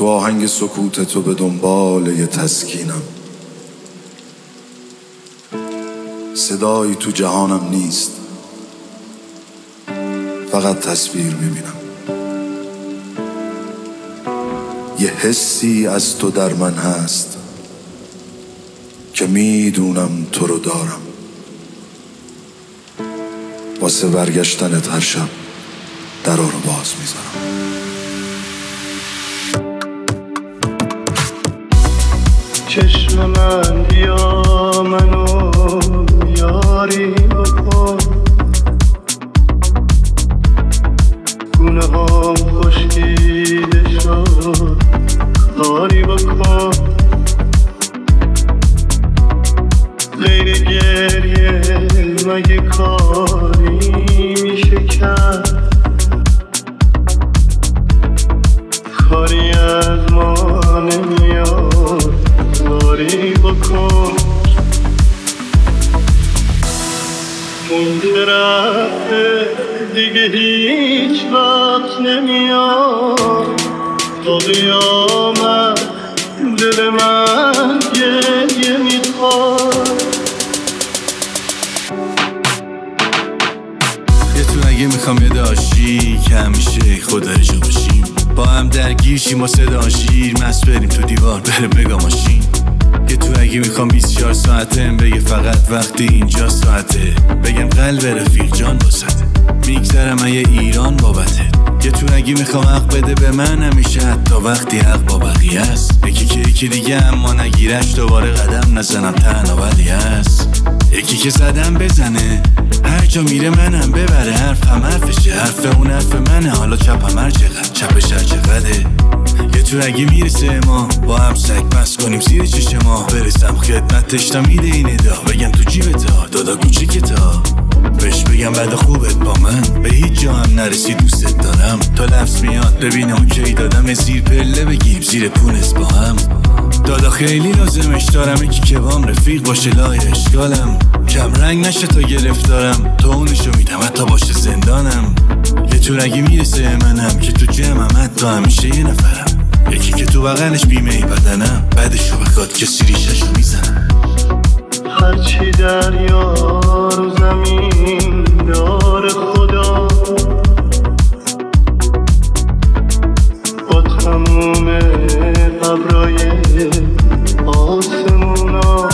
تو آهنگ سکوت تو به دنبال یه تسکینم. صدایی تو جهانم نیست، فقط تصویر میبینم. یه حسی از تو در من هست که میدونم تو رو دارم. واسه برگشتنت هر شب درا رو باز میذارم. چشم من بیا منو یاری بکن، گونه هم خشکیده شد کاری بکن. غیر گریه مگه کاری میشه کرد؟ کاری از ما نمیاد، کاری بکن. اون طرف دیگه هیچ وقت نمیاد. تا قیامت دل من گریه میخواد. یه تو نگه میخوام یه داشی که همیشه خدا جا باشیم، با هم درگیر شیم و صدا شیر مست بریم تو دیوار بره بگا ماشین. یه تو اگه میخوام 24 ساعته بگه فقط وقتی اینجا ساعته، بگم قلب رفیق جان باسته میگذرم من یه ایران بابته. یه تو اگه میخوام حق بده به من همیشه، حتی وقتی حق با بقیه است. یکی که یکی دیگه اما نگیرش دوباره قدم نزنم تنها ولی هست. یکی که زدم بزنه هر جا میره منم ببره، حرفم حرفشه حرف اون حرف منه. حالا چپم هر چقدر چپش هر چقدره. یه تو اگه میرسه ما با هم سگ بس کنیم زیر چشم ما، برسم خدمتش تا میده این ادا، بگم تو جیبتا دادا کوچیکتا، بهش بگم بعد خوبت با من به هیچ جا هم نرسی دوستت دارم. تا لفظ میاد ببینم اوکی دادم زیر پله بگیم زیر پونس با هم. دادا خیلی لازمش دارم یکی که بام رفیق باشه لای اشکالم، کم رنگ نشه تا گرفتارم، تو اونشو میدم حتی باشه زندانم. یه تو رگی میرسه منم که تو جمعم حتی همیشه یه نفرم، یکی که تو بغلش بیمه ای بدنم بعدشو بخواد کسی ریششو میزنم. هرچی دریا رو زمین داره خدا، با تموم ابرای آسمونا،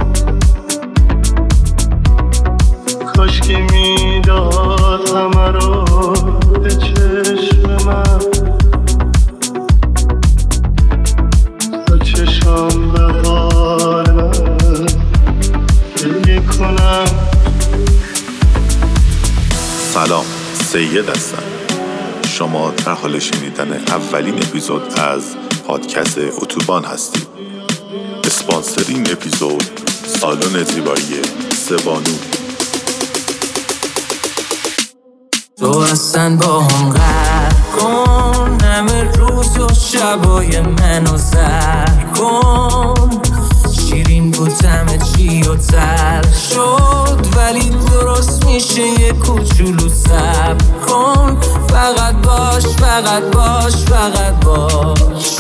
کاشکی میداد همه رو به چشم من، تا چشم به حال من بگی کنم. سلام، سید هستم. شما در حال شنیدن اولین اپیزود از پادکست اتوبان هستید. اسپانسر این اپیزود سالن زیبایی سبانو. تو اصلا با هم قرد کن، همه روز و شبای منو زر کن. شیرین بود همه چی و تر شد، ولی درست میشه یه کوچولو صبر کن. فقط باش فقط باش فقط باش.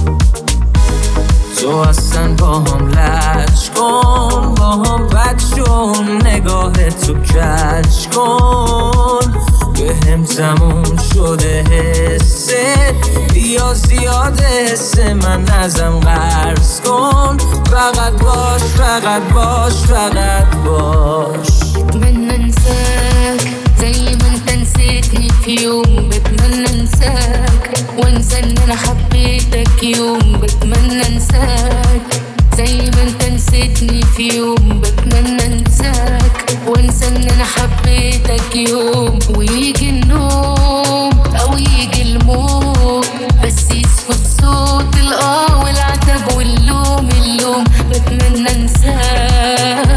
تو اصلا با هم لج کن، با هم بد شون، نگاه تو کج کن. به هم تموم شده حست، بیا زیاد حس من ازم قرض کن. فقط باش فقط باش فقط باش. بتمنى انساك زي ما انت نسيتني في يوم، بتمنى انساك وانسى ان انا حبيتك يوم. بتمنى انساك زي ما انت نسيتني في يوم، بتمنى انساك وانسى ان انا حبيتك يوم. ويجي النوم او يجي الموت، بس يسكت صوت الاه والعتب واللوم اللوم. بتمنى انساك،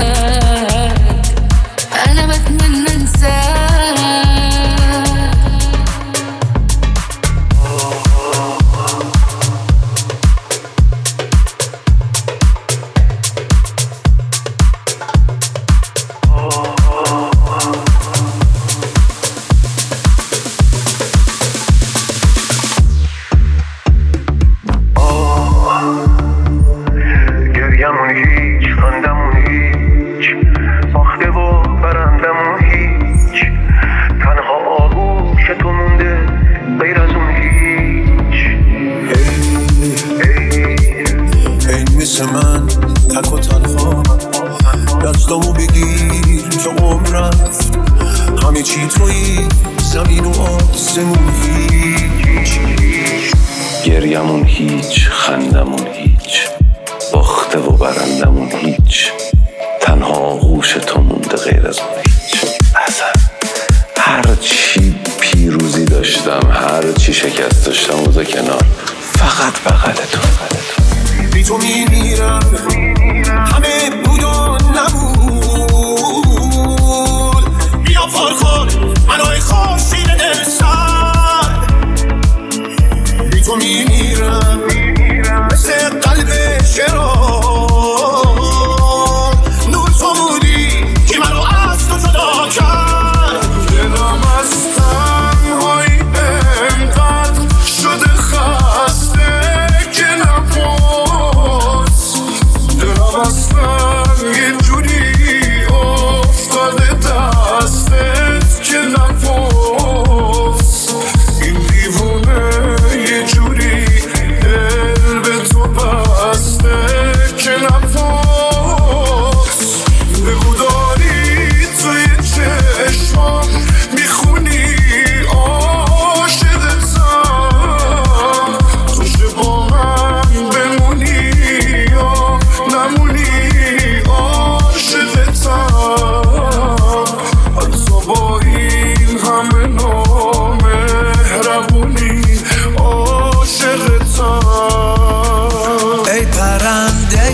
انا بتمنى انساك. عمر رفت، همه چی توی زمین و آسمون هیچ، گریمون هیچ، خندمون هیچ، باخته و برندمون هیچ، تنها آغوش تو مونده غیر از اون هیچ. اصلا هر چی پیروزی داشتم، هر چی شکست داشتم اوزا کنار، فقط بغل تو. بی تو میمیرم، همه بود و نبود، بیا پر کن منوی خورشید دل سر. بی تو میمیرم مثل قلب شرار، نور تو بودی که منو از تو جدا کرد. دلم از تنهایی انقدر شده خسته که نپرس، دلم اصلا یه جوری افتاده دستت که نپرس، این دیوونه یه جوری دل به تو بسته که نپرس. بگو داری توی چشمام میخونی عاشقتم، تو چه با من بمونی یا نمونی عاشقتم، حتی با این همه نامهربونی عاشقتم. ای پرنده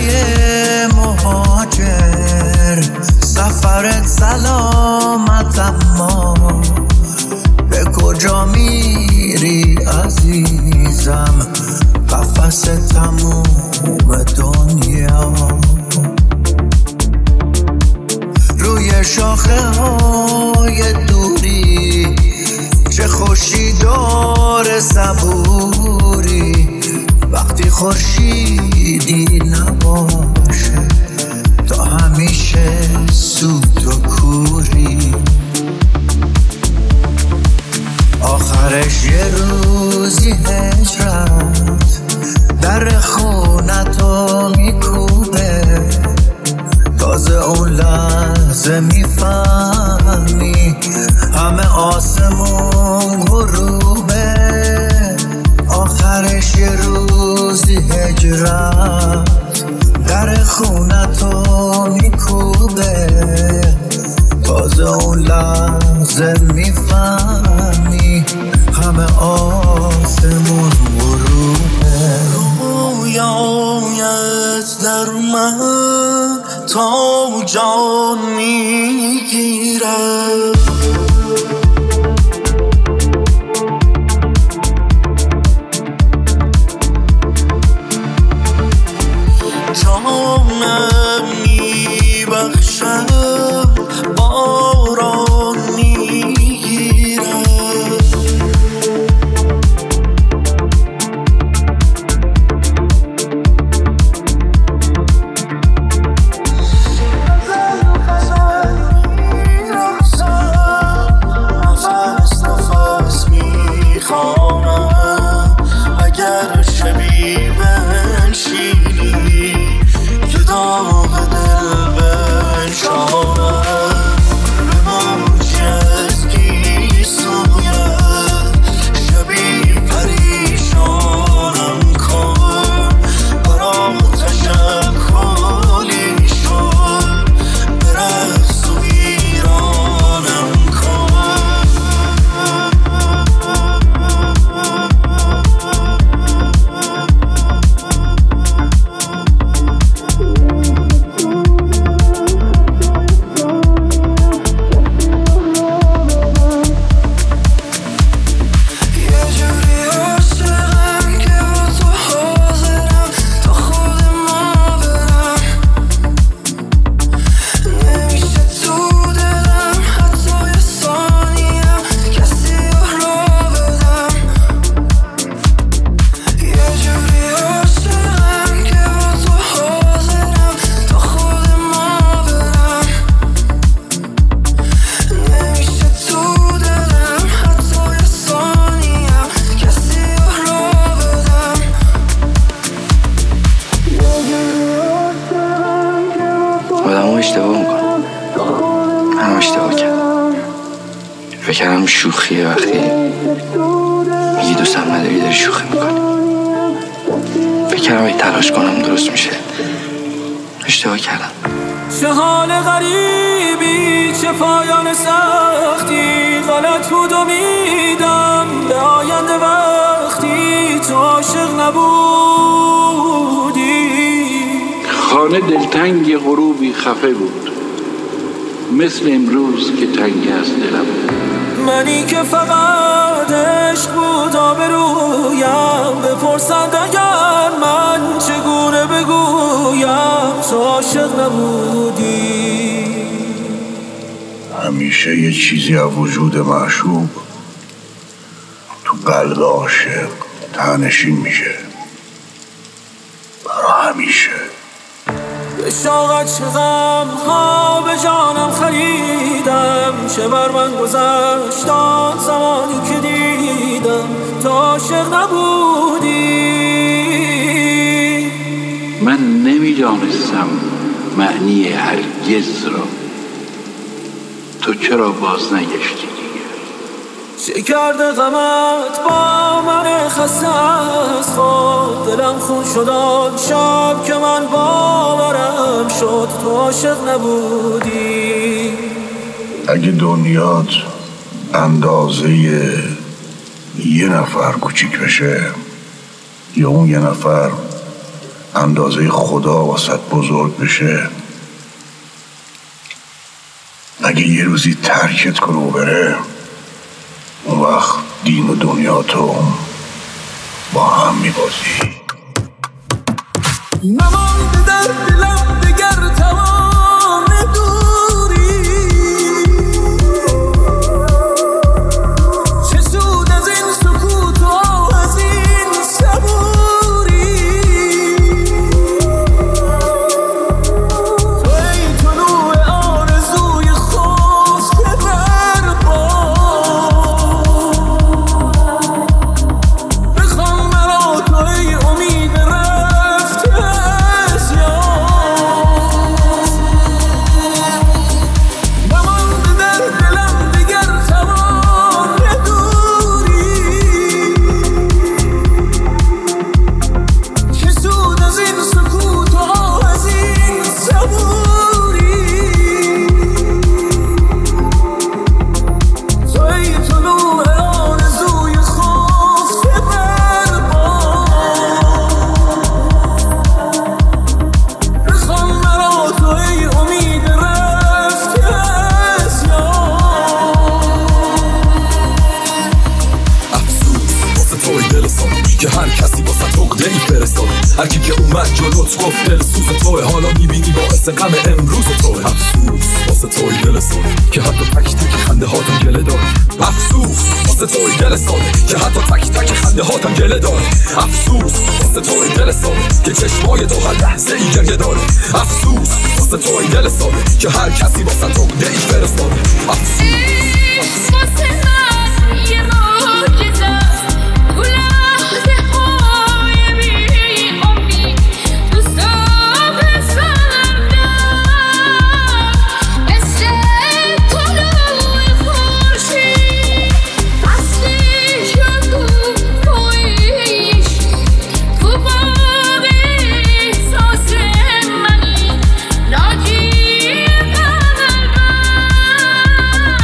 مهاجر، سفرت سلامت، اما به کجا میری عزیزم؟ قفس تموم دنیا، روی شاخه های دوری چه خوشی داره صبوری، وقتی خورشیدی نباشه تا همیشه سود و کوری. آخرش یه روزی هجرت در خونتو میکوبه، تازه اون لحظه میفهمی همه آسمون غروبه. آخرش یه روزی هجرت در خونتو میکوبه، تازه اون لحظه میفهمی همه آسمون غروبه. رویایت در من تا جان میگیره، جانم میبخشم باران میگیره. اشتباه کردم. فکر کردم شوخیه وقتی میگی دوستم نداری داری شوخی میکنی. فکر کردم اگه تلاش کنم درست میشه. اشتباه کردم. چه حال غریبی، چه پایان سختی، غلط بود امیدم به آینده وقتی تو عاشق نبودی. خانه دلتنگ غروبی خفه بود، مثل امروز که تنگ از دلم. منی که فقط عشق بود آبرویم، بپرسند اگر من چگونه بگویم تو عاشق نبودی. همیشه یه چیزی از وجود معشوق تو قلب عاشق تنشین میشه برا همیشه. به شوقت چه غم ها به جانم خریدم، چه بر من گذشت آن زمانی که دیدم تو عاشق نبودی. من نمیدانستم معنی هرگز را، تو چرا باز نگشتی دیگه؟ چه کرده غمت با من خسته از خود، دلم خون شد آن شب که من باورم شد تو عاشق نبودی. اگه دنیات اندازه یه نفر کوچیک بشه، یا اون یه نفر اندازه خدا واسط بزرگ بشه، اگه یه روزی ترکت کنه و بره، اون وقت دین و دنیا تو با هم میبازی. نمانده در دلم دگر توان دوری، چه سود از این سکوت و از این صبوری. تو ای طلوع آرزوی خفته در باد، بخوان مرا تو ای امید رفته از یاد. نمانده در دلم دیگر توان دوری، چه سود از این سکوت و از این صبوری. تو ای طلوع آرزوی خفته در باد، بخوان مرا تو ای امید رفته از یاد. افسوس واسه توی دل سانم که هر کسی واسه عقده ای فرستانه. هر کی که اومد جلوت گفت دل سوز توه، حالا میبینی باعث غم امروز توه. افسوس واسه توی دل سانم که حتی تک تک خنده هاتم گله داره. افسوس واسه توی دل سانم که حتی تک تک خنده هاتم گله داره. افسوس واسه توی دل سانم که چشمای تو هر لحظه ای گریه داره. افسوس واسه توی دل سانم که هر کسی واسه عقده ای فرستانه. افسوس واسه من یه معجزه است، تو لحظه های بی امید تو صبح سردم، مثل طلوع خورشید فصلی شد تو پاییش، تو باغ احساس منی ناجی قلبم.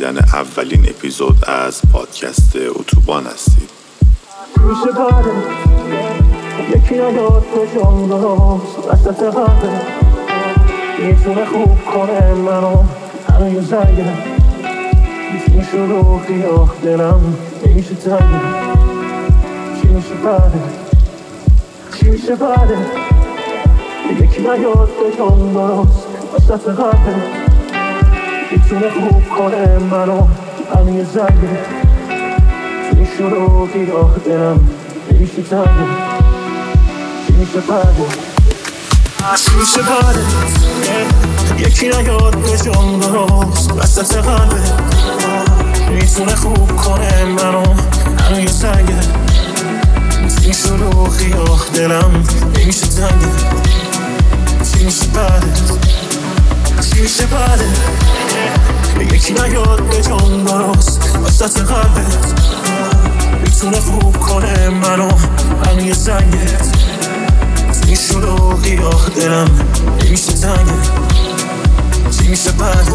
شنیدن اولین اپیزود از پادکست اتوبان هستید. میشه بعد یکی نیاد به جان درست وسط قلبه میتونه خوب کنه منو هنو یه زنگه میتونه شروعی آخ دلم نمیشه تنگه چی میشه بعده چی میشه بعده یکی نیاد به جان درست وسط قلبه میتونه خوب کنه منو هنو یه زنگه چی شروعی آخ دلم نمیشه تنگه چی میشه بعده چی میشه بعده یکی نیاد به جان درست وسط قلبه میتونه خوب کنه منو هنو یه سنگه این شروعی آخ دلم نمیشه تنگه چی میشه بعده چی میشه بعده یکی نیاد به جان درست وسط قلبه میتونه خوب کنه منو هنو یه سنگه این شروعی آخ دلم نمیشه تنگه چی میشه بعد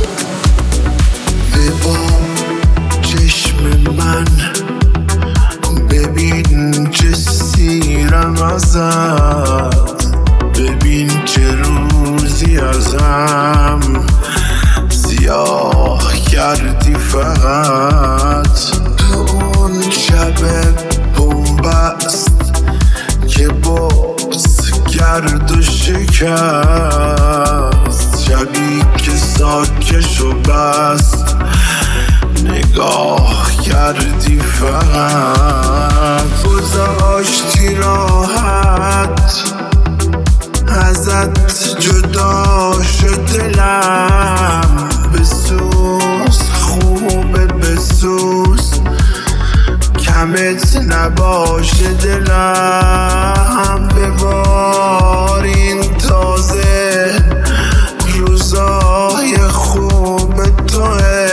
با چشم من ببین چه سیرم ازت ببین چه روزی ازم سیاه کردی فقط تو اون شب بومبست که باز کرد و شکست شبی که ساکش و بست نگاه کردی فقط گذاشتی راحت ازت جدا شد دلم بسوز خوبه بسوز کمت نباشه دلم ببارین تازه روزای خوب توه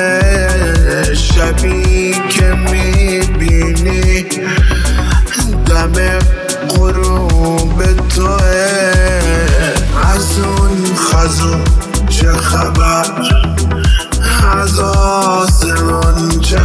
شبی که میبینی دم غروب توه از اون خزون چه خبر از آسمان چه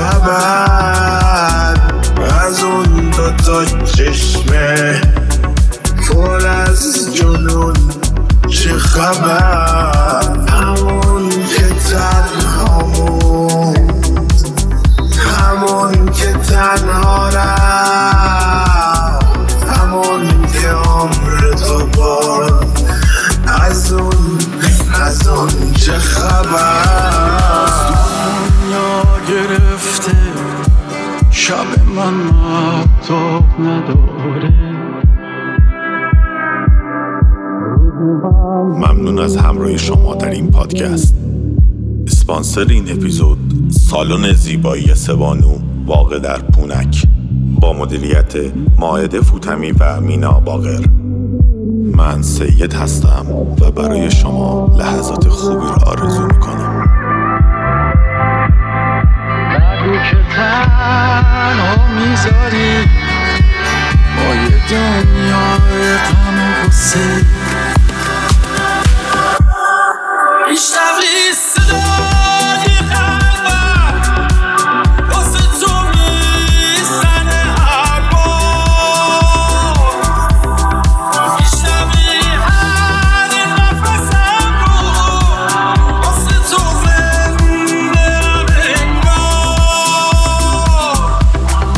خبر از اون دوتا چشمه پر از جنون چه خبر همون که تنها موند همون که تنها رفت همون که عمر تو باد از اون چه خبر دنیا گرفته شب من مهتاب نداره. ممنون از همراهی شما در این پادکست. اسپانسر این اپیزود سالن زیبایی سبانو واقع در پونک با مدیریت مائده فوتمی و مینا باقر. من سید هستم و برای شما لحظات خوبی را آرزو میکنم. نگو که تنها میذاری با یه دنیای غم و غصه میشنوی صدای قلبم واسه تو میزنه هر بار میشنوی هر نفسم رو واسه تو زنده انگار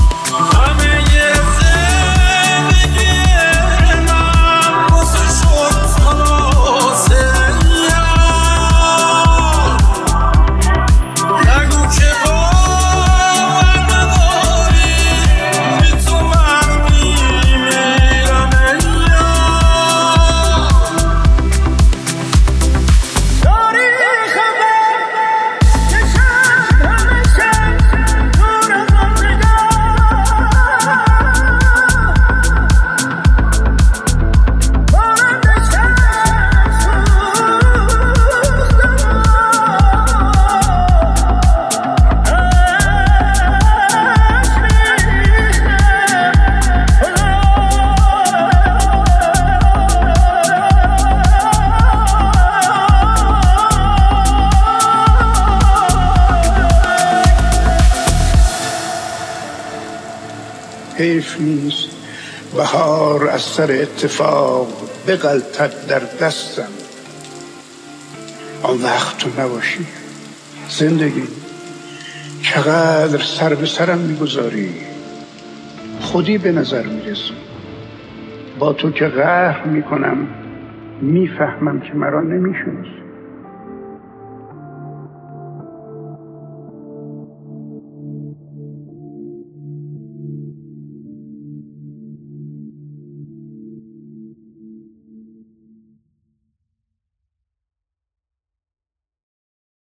حیف نیست بهار از سر اتفاق بغلطد در دستم. آن وقت تو نباشی زندگی چقدر سر به سرم میگذاری، خودی به نظر میرسی. با تو که قهر میکنم میفهمم که مرا نمیشناسی.